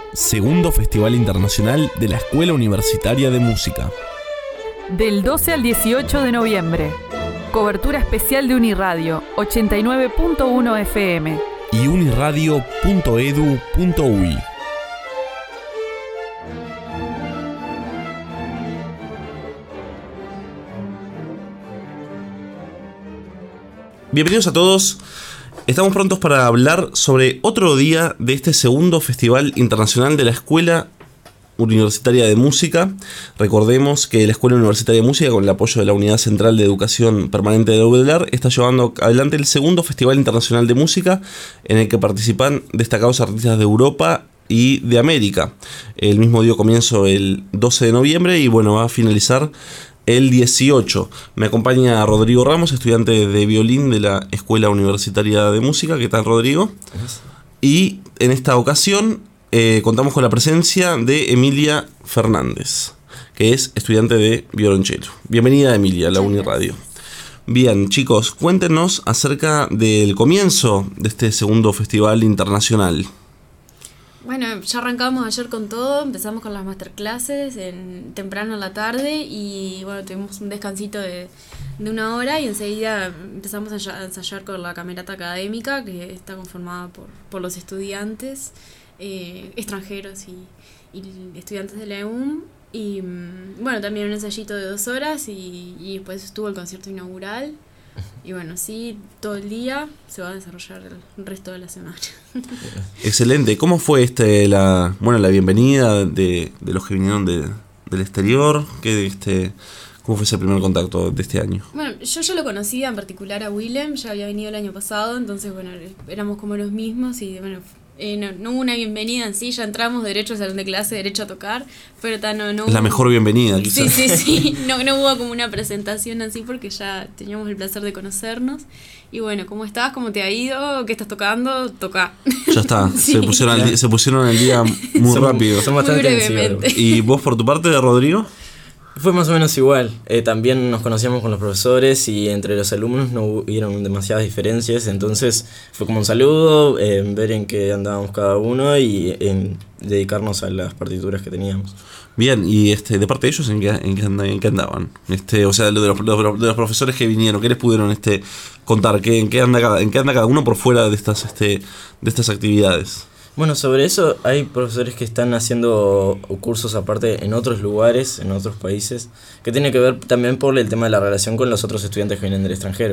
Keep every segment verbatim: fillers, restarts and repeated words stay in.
Segundo Festival Internacional de la Escuela Universitaria de Música. Del doce al dieciocho de noviembre. Cobertura especial de Uniradio, ochenta y nueve punto uno F M. Y uniradio punto edu punto uy. Bienvenidos a todos. Estamos prontos para hablar sobre otro día de este segundo Festival Internacional de la Escuela Universitaria de Música. Recordemos que la Escuela Universitaria de Música, con el apoyo de la Unidad Central de Educación Permanente de la U D E L A R, está llevando adelante el segundo Festival Internacional de Música, en el que participan destacados artistas de Europa y de América. El mismo dio comienzo el doce de noviembre y bueno, va a finalizar el dieciocho. Me acompaña Rodrigo Ramos, estudiante de violín de la Escuela Universitaria de Música. ¿Qué tal, Rodrigo? Y en esta ocasión eh, contamos con la presencia de Emilia Fernández, que es estudiante de violonchelo. Bienvenida, Emilia, a la Uniradio. Bien, chicos, cuéntenos acerca del comienzo de este segundo festival internacional. Bueno, ya arrancamos ayer con todo, empezamos con las masterclasses en, temprano en la tarde y bueno, tuvimos un descansito de, de una hora y enseguida empezamos a ensayar con la camerata académica, que está conformada por, por los estudiantes eh, extranjeros y, y estudiantes de la E U M. Y bueno, también un ensayito de dos horas y, y después estuvo el concierto inaugural. Y bueno, sí, todo el día se va a desarrollar el resto de la semana. Excelente. ¿Cómo fue este la bueno la bienvenida de, de los que vinieron de, del exterior? ¿Qué, este, ¿Cómo fue ese primer contacto de este año? Bueno, yo ya lo conocía en particular a Willem, ya había venido el año pasado, entonces bueno, éramos como los mismos y bueno, eh, no, no hubo una bienvenida en sí, ya entramos derecho al salón de clase, derecho a tocar, pero ta, no, no es la hubo... mejor bienvenida, quizás. Sí, sí, sí, no, no hubo como una presentación así porque ya teníamos el placer de conocernos. Y bueno, ¿cómo estás? ¿Cómo te ha ido? ¿Qué estás tocando? Toca. Ya está, sí. se, pusieron al, se pusieron al día muy son, rápido. Son bastante muy brevemente. ¿Y vos por tu parte, de Rodrigo? Fue más o menos igual. Eh, también nos conocíamos con los profesores y entre los alumnos no hubieron demasiadas diferencias. Entonces fue como un saludo, eh, ver en qué andábamos cada uno y en dedicarnos a las partituras que teníamos. Bien, y este de parte de ellos, ¿en qué, en qué, andaban, en qué andaban? Este, o sea, de los, de, los, de los profesores que vinieron, ¿qué les pudieron este, contar? ¿Qué, en, qué anda cada, ¿En qué anda cada uno por fuera de estas, este, de estas actividades? Bueno, sobre eso hay profesores que están haciendo cursos aparte en otros lugares, en otros países, que tiene que ver también por el tema de la relación con los otros estudiantes que vienen del extranjero.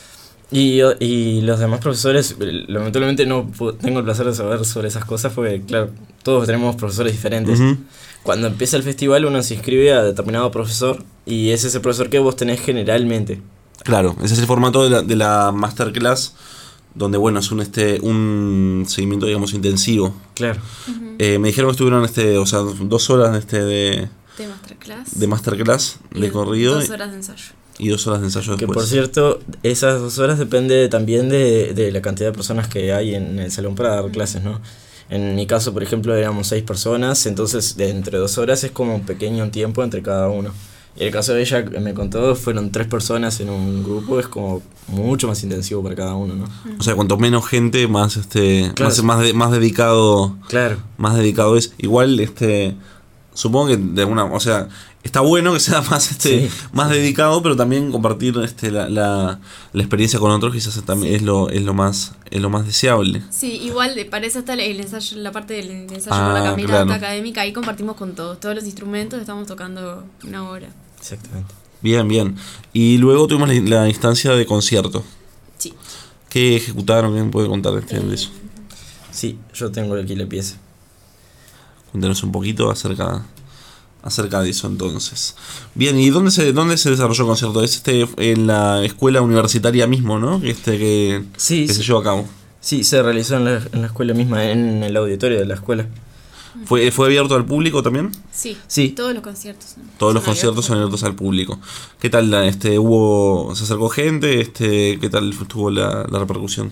Y, y los demás profesores, lamentablemente no tengo el placer de saber sobre esas cosas porque, claro, todos tenemos profesores diferentes. Uh-huh. Cuando empieza el festival uno se inscribe a determinado profesor y ese es el profesor que vos tenés generalmente. Claro, ese es el formato de la, de la masterclass, donde bueno, es un este un seguimiento, digamos, intensivo. Claro. Uh-huh. Eh, me dijeron que estuvieron este, o sea, dos horas este de de masterclass. De masterclass de corrido. Dos horas de ensayo. Y dos horas de ensayo después. Que por cierto, esas dos horas depende también de, de la cantidad de personas que hay en el salón para dar clases, ¿no? En mi caso, por ejemplo, éramos seis personas, entonces de entre dos horas es como un pequeño tiempo entre cada uno. Y el caso de ella, me contó, fueron tres personas en un grupo, es como mucho más intensivo para cada uno, ¿no? O sea, cuanto menos gente, más este claro. más, más, de, más dedicado. Claro. Más dedicado es. Igual, este supongo que de alguna, o sea, está bueno que sea más este sí, más sí. dedicado, pero también compartir este la, la, la experiencia con otros quizás también sí. es lo es lo más es lo más deseable. Sí, igual para eso está el ensayo, la parte del ensayo ah, con la camerata claro. académica, ahí compartimos con todos, todos los instrumentos, estamos tocando una hora. Exactamente. Bien, bien. Y luego tuvimos la, la instancia de concierto. Sí. ¿Qué ejecutaron? ¿Quién puede contar este, eh, de eso? Sí, yo tengo aquí la pieza. Cuéntanos un poquito acerca acerca de eso entonces. Bien, ¿y dónde se dónde se desarrolló el concierto? Es este en la escuela universitaria mismo, ¿no? Este que, sí, que sí. se llevó a cabo. Sí, se realizó en la, en la escuela misma, en el auditorio de la escuela. ¿Fue, ¿Fue abierto al público también? Sí, sí. Todos los conciertos. ¿no? Todos los conciertos son abiertos al público. ¿Qué tal? Este, hubo, ¿se acercó gente? Este, ¿qué tal estuvo la, la repercusión?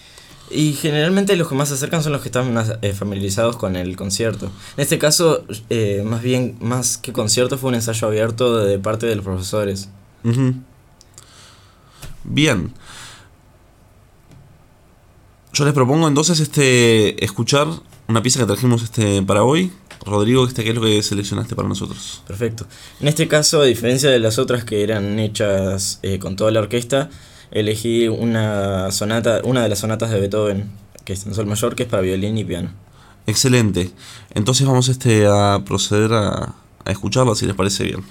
Y generalmente los que más se acercan son los que están más eh, familiarizados con el concierto. En este caso, eh, más bien, más que concierto, fue un ensayo abierto de parte de los profesores. Uh-huh. Bien. Yo les propongo entonces este escuchar una pieza que trajimos este para hoy. Rodrigo, este, ¿qué es lo que seleccionaste para nosotros? Perfecto. En este caso, a diferencia de las otras que eran hechas eh, con toda la orquesta, elegí una sonata, una de las sonatas de Beethoven, que es en sol mayor, que es para violín y piano. Excelente. Entonces vamos este, a proceder a, a escucharla, si les parece bien.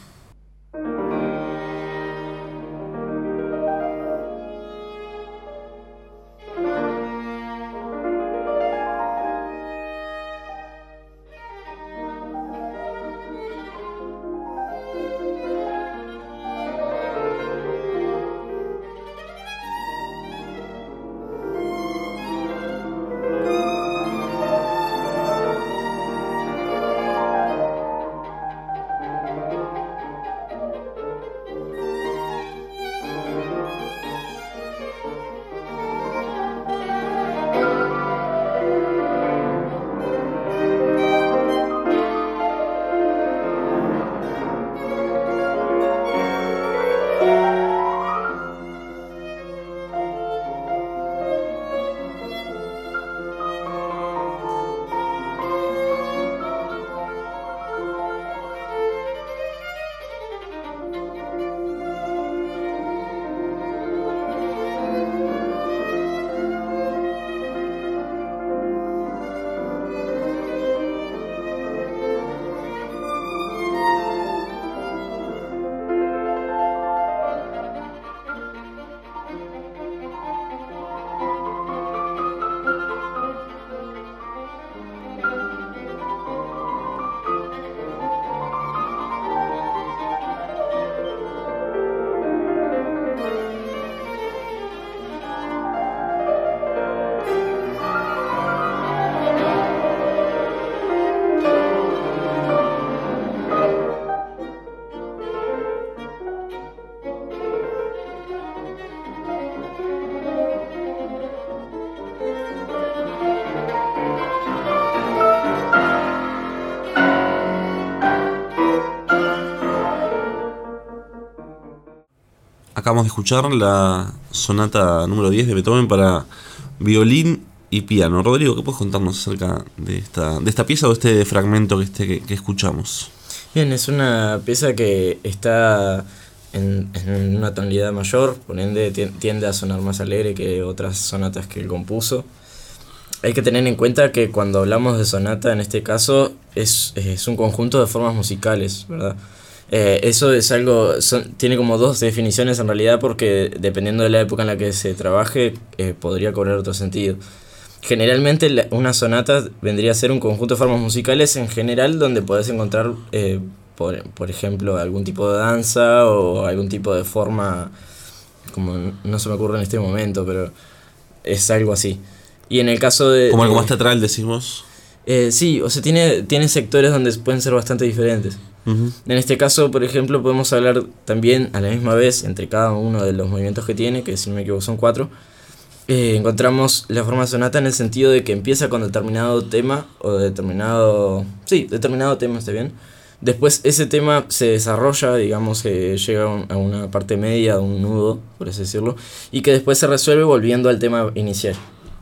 Acabamos de escuchar la sonata número diez de Beethoven para violín y piano. Rodrigo, ¿qué puedes contarnos acerca de esta, de esta pieza o este fragmento que, este, que, que escuchamos? Bien, es una pieza que está en, en una tonalidad mayor, por ende tiende a sonar más alegre que otras sonatas que él compuso. Hay que tener en cuenta que cuando hablamos de sonata, en este caso, es, es un conjunto de formas musicales, ¿verdad? Eh, eso es algo, son, tiene como dos definiciones en realidad, porque dependiendo de la época en la que se trabaje, eh, podría cobrar otro sentido. Generalmente la, una sonata vendría a ser un conjunto de formas musicales en general donde podés encontrar, eh, por, por ejemplo, algún tipo de danza o algún tipo de forma, como no se me ocurre en este momento, pero es algo así. Y en el caso de... Como algo de, más teatral, decimos. Eh, sí, o sea, tiene, tiene sectores donde pueden ser bastante diferentes. Uh-huh. En este caso, por ejemplo, podemos hablar también a la misma vez entre cada uno de los movimientos que tiene, que si no me equivoco son cuatro. Eh, encontramos la forma sonata en el sentido de que empieza con determinado tema o determinado... Sí, determinado tema, está bien. Después ese tema se desarrolla, digamos que llega a una parte media, a un nudo, por así decirlo, y que después se resuelve volviendo al tema inicial.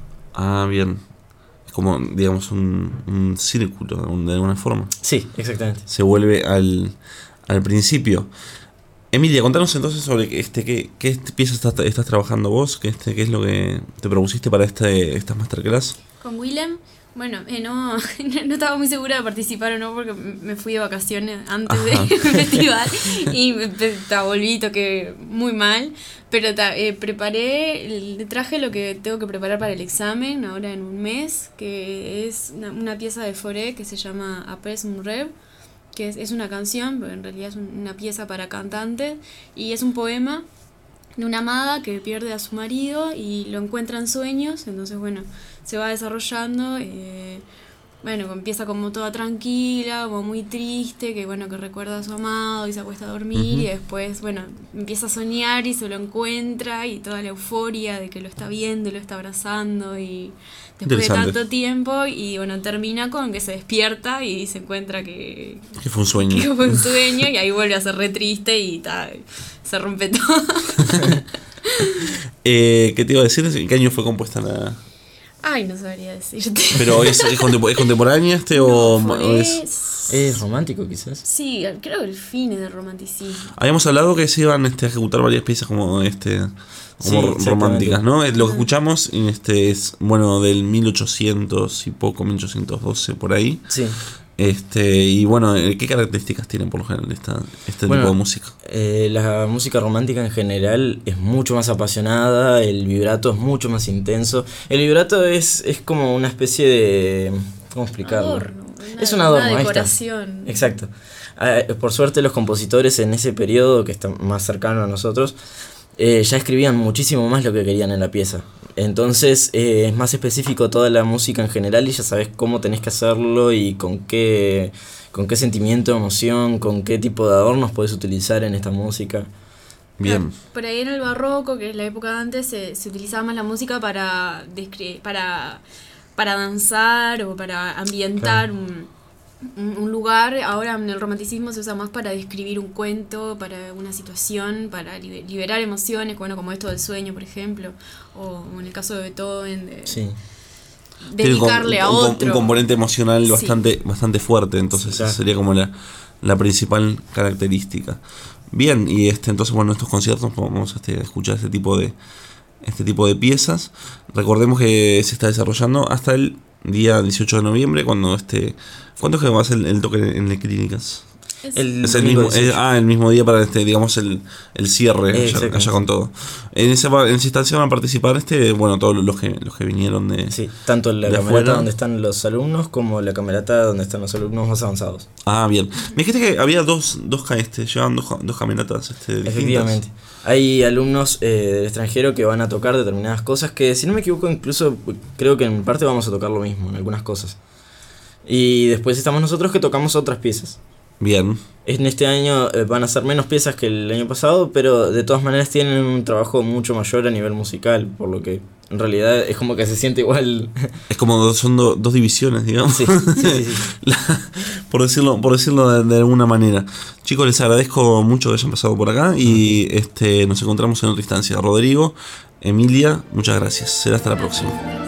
Ah, bien. Es como, digamos, un, un círculo, de alguna forma. Sí, exactamente. Se vuelve al, al principio. Emilia, contanos entonces sobre este, qué, qué pieza estás, estás trabajando vos, qué, este, qué es lo que te propusiste para este, esta masterclass. Con Willem, bueno, eh, no, no estaba muy segura de participar o no, porque me fui de vacaciones antes Ajá. del festival y me, ta, volví, toqué muy mal, pero ta, eh, preparé, traje lo que tengo que preparar para el examen ahora en un mes, que es una, una pieza de Fauré que se llama Après un rêve, que es, es una canción, pero en realidad es un, una pieza para cantantes, y es un poema de una amada que pierde a su marido y lo encuentra en sueños, entonces bueno, se va desarrollando, eh, bueno, empieza como toda tranquila, como muy triste, que bueno, que recuerda a su amado y se acuesta a dormir, uh-huh. y después, bueno, empieza a soñar y se lo encuentra y toda la euforia de que lo está viendo y lo está abrazando y después de tanto tiempo, y bueno, termina con que se despierta y se encuentra que, que fue un sueño. Que fue un sueño y ahí vuelve a ser re triste y ta, se rompe todo. eh, ¿Qué te iba a decir? ¿En qué año fue compuesta la...? Ay, no sabría decirte. Pero es, es, contempor- ¿es contemporánea este No, o, fue- o es... Es romántico quizás. Sí, creo que el fin es del romanticismo. Habíamos hablado que se iban este, a ejecutar varias piezas como este Sí, como exactamente. románticas, ¿no? Eh, Lo que escuchamos en este es, bueno, del mil ochocientos y poco, mil ochocientos doce por ahí. Sí. Este, y bueno, ¿qué características tienen por lo general esta, este Bueno, tipo de música? Eh, la música romántica en general es mucho más apasionada, el vibrato es mucho más intenso. El vibrato es, es como una especie de... ¿Cómo explicarlo? Adorno, una- es un adorno, una ahí está. decoración. Exacto. Ah, por suerte los compositores en ese periodo, que está más cercano a nosotros, eh, ya escribían muchísimo más lo que querían en la pieza. Entonces eh, es más específico toda la música en general y ya sabes cómo tenés que hacerlo y con qué, con qué sentimiento, emoción, con qué tipo de adornos podés utilizar en esta música. Bien. Por ahí en el barroco, que es la época de antes, se, se utilizaba más la música para descri- para para danzar o para ambientar un, un, un lugar. Ahora en el romanticismo se usa más para describir un cuento, para una situación, para liber- liberar emociones, bueno, como esto del sueño, por ejemplo, o en el caso de Beethoven, de Sí. Tiene un com- dedicarle a un, com- otro. un componente emocional Sí. bastante, bastante fuerte, entonces Sí, claro. esa sería como la, la principal característica. Bien, y este entonces bueno, en estos conciertos vamos a este, escuchar este tipo de este tipo de piezas. Recordemos que se está desarrollando hasta el día dieciocho de noviembre, cuando este ¿cuándo es que va a ser el, el toque en las clínicas? Es- El Es el domingo mismo, dieciocho. es- ah, el mismo día para este, digamos, el, el cierre, Eh, allá, exactamente. allá con todo. En esa, en esa instancia van a participar este, bueno, todos los que los que vinieron de. Sí, tanto la de camerata afuera. donde están los alumnos como la camerata donde están los alumnos más avanzados. Ah, bien. Me dijiste que había dos, dos ca- este, llevaban dos, dos camionetas este, distintas. Efectivamente. Hay alumnos eh, del extranjero que van a tocar determinadas cosas que, si no me equivoco, incluso creo que en parte vamos a tocar lo mismo en algunas cosas. Y después estamos nosotros que tocamos otras piezas. Bien. En este año eh, van a ser menos piezas que el año pasado, pero de todas maneras tienen un trabajo mucho mayor a nivel musical, por lo que en realidad es como que se siente igual. Es como dos- son do- dos divisiones, digamos. Sí, sí, sí, sí. La- por decirlo, por decirlo de, de alguna manera. Chicos, les agradezco mucho que hayan pasado por acá y este nos encontramos en otra instancia. Rodrigo, Emilia, muchas gracias. Será hasta la próxima.